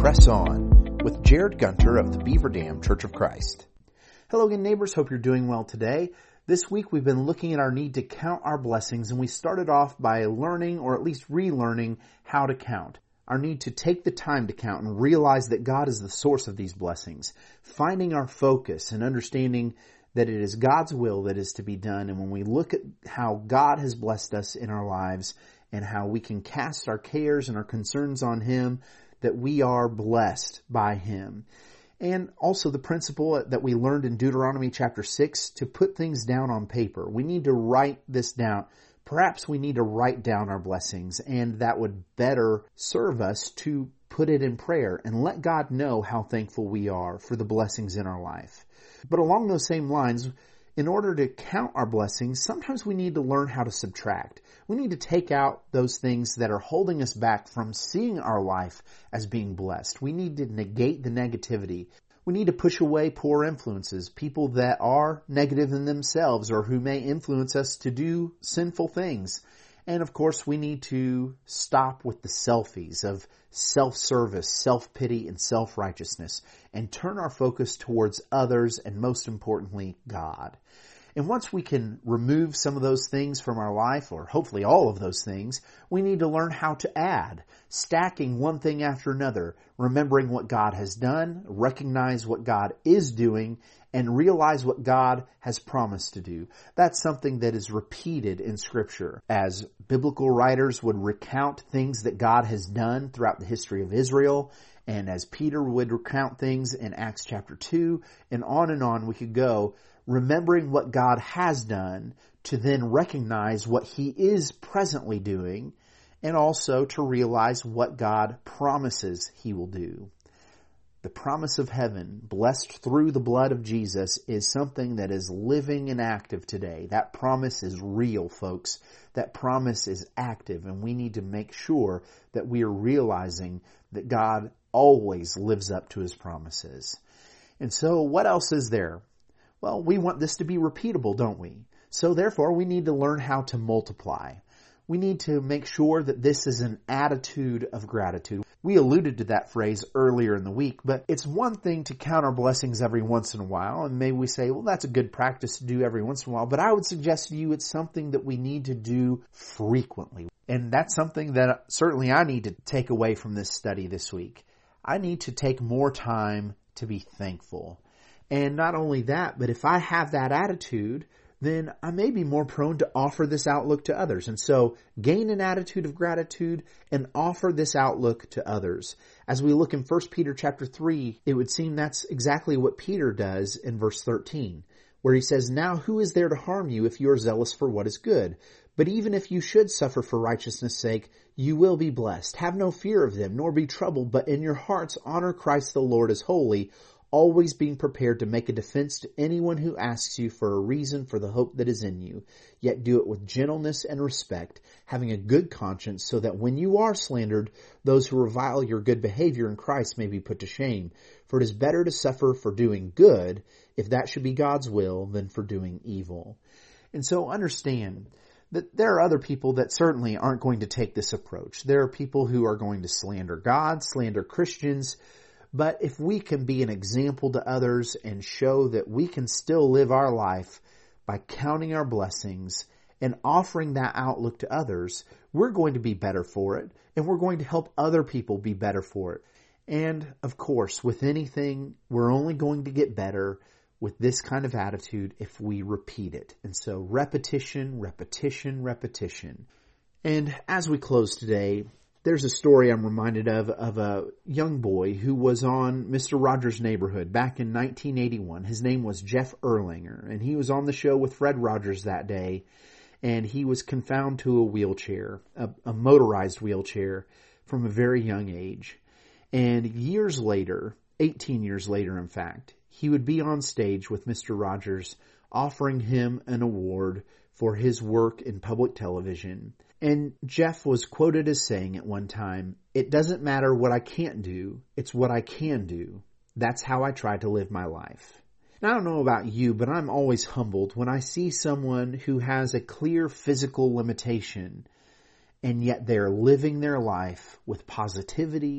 Press On with Jared Gunter of the Beaver Dam Church of Christ. Hello again, neighbors. Hope you're doing well today. This week we've been looking at our need to count our blessings, and we started off by learning, or at least relearning, how to count. Our need to take the time to count and realize that God is the source of these blessings. Finding our focus and understanding that it is God's will that is to be done. And when we look at how God has blessed us in our lives and how we can cast our cares and our concerns on Him, that we are blessed by Him. And also the principle that we learned in Deuteronomy chapter 6 to put things down on paper. We need to write this down. Perhaps we need to write down our blessings, and that would better serve us to put it in prayer and let God know how thankful we are for the blessings in our life. But along those same lines, in order to count our blessings, sometimes we need to learn how to subtract. We need to take out those things that are holding us back from seeing our life as being blessed. We need to negate the negativity. We need to push away poor influences, people that are negative in themselves or who may influence us to do sinful things. And of course, we need to stop with the selfies of self-service, self-pity, and self-righteousness and turn our focus towards others and, most importantly, God. And once we can remove some of those things from our life, or hopefully all of those things, we need to learn how to add, stacking one thing after another, remembering what God has done, recognize what God is doing, and realize what God has promised to do. That's something that is repeated in Scripture, as biblical writers would recount things that God has done throughout the history of Israel, and as Peter would recount things in Acts chapter 2, and on we could go, remembering what God has done to then recognize what He is presently doing, and also to realize what God promises He will do. The promise of heaven, blessed through the blood of Jesus, is something that is living and active today. That promise is real, folks. That promise is active, and we need to make sure that we are realizing that God always lives up to His promises. And so, what else is there? Well, we want this to be repeatable, don't we? So therefore, we need to learn how to multiply. We need to make sure that this is an attitude of gratitude. We alluded to that phrase earlier in the week, but it's one thing to count our blessings every once in a while, and maybe we say, well, that's a good practice to do every once in a while, but I would suggest to you it's something that we need to do frequently. And that's something that certainly I need to take away from this study this week. I need to take more time to be thankful. And not only that, but if I have that attitude, then I may be more prone to offer this outlook to others. And so gain an attitude of gratitude and offer this outlook to others. As we look in 1 Peter chapter 3, it would seem that's exactly what Peter does in verse 13, where he says, "Now who is there to harm you if you are zealous for what is good? But even if you should suffer for righteousness' sake, you will be blessed. Have no fear of them, nor be troubled, but in your hearts honor Christ the Lord as holy, always being prepared to make a defense to anyone who asks you for a reason for the hope that is in you. Yet do it with gentleness and respect, having a good conscience, so that when you are slandered, those who revile your good behavior in Christ may be put to shame. For it is better to suffer for doing good, if that should be God's will, than for doing evil." And so understand that there are other people that certainly aren't going to take this approach. There are people who are going to slander God, slander Christians. But if we can be an example to others and show that we can still live our life by counting our blessings and offering that outlook to others, we're going to be better for it, and we're going to help other people be better for it. And of course, with anything, we're only going to get better with this kind of attitude if we repeat it. And so repetition, repetition, repetition. And as we close today, there's a story I'm reminded of a young boy who was on Mr. Rogers' Neighborhood back in 1981. His name was Jeff Erlanger, and he was on the show with Fred Rogers that day, and he was confined to a wheelchair, a motorized wheelchair, from a very young age. And years later, 18 years later in fact, he would be on stage with Mr. Rogers offering him an award for his work in public television. And Jeff was quoted as saying at one time, "It doesn't matter what I can't do, it's what I can do. That's how I try to live my life." Now, I don't know about you, but I'm always humbled when I see someone who has a clear physical limitation, and yet they're living their life with positivity,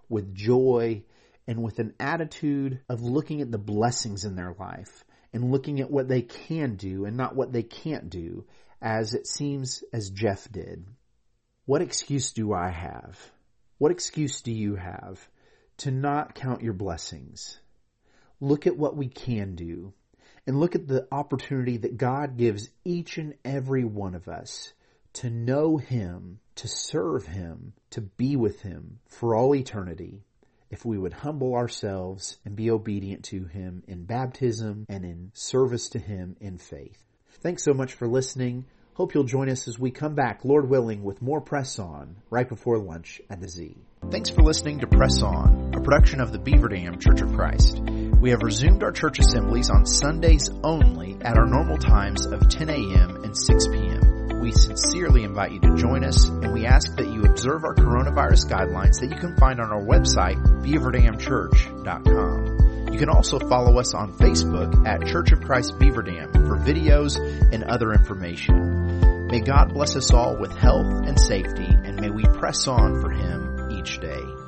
with joy, and with an attitude of looking at the blessings in their life and looking at what they can do and not what they can't do, as it seems as Jeff did. What excuse do I have? What excuse do you have to not count your blessings? Look at what we can do and look at the opportunity that God gives each and every one of us to know Him, to serve Him, to be with Him for all eternity, if we would humble ourselves and be obedient to Him in baptism and in service to Him in faith. Thanks so much for listening. Hope you'll join us as we come back, Lord willing, with more Press On right before lunch at the Z. Thanks for listening to Press On, a production of the Beaver Dam Church of Christ. We have resumed our church assemblies on Sundays only at our normal times of 10 a.m. and 6 p.m. We sincerely invite you to join us, and we ask that you observe our coronavirus guidelines that you can find on our website, beaverdamchurch.com. You can also follow us on Facebook at Church of Christ Beaver Dam for videos and other information. May God bless us all with health and safety, and may we press on for Him each day.